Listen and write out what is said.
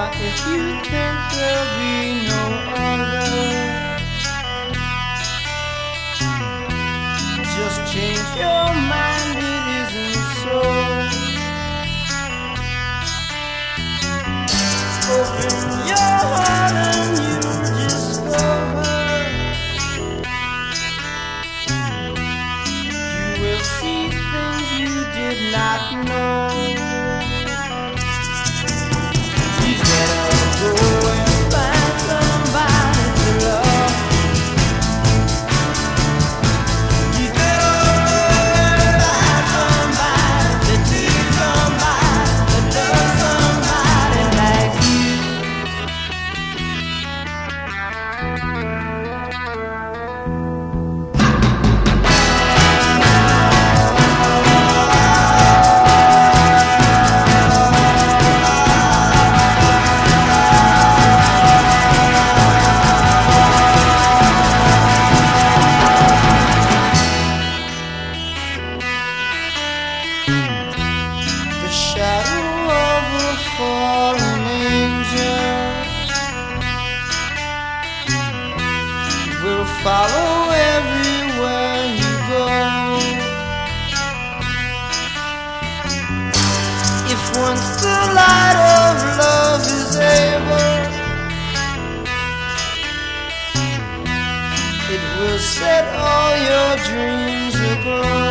if you think there'll be no other, just change your mind, it isn't so. Open your heart and you'll discover you will see things you did not know. You better go and find somebody to love. You better go and find somebody to need somebody to love somebody like you. The shadow of a fallen angel will follow everywhere you go. If once the light of love is able, it will set all your dreams aglow.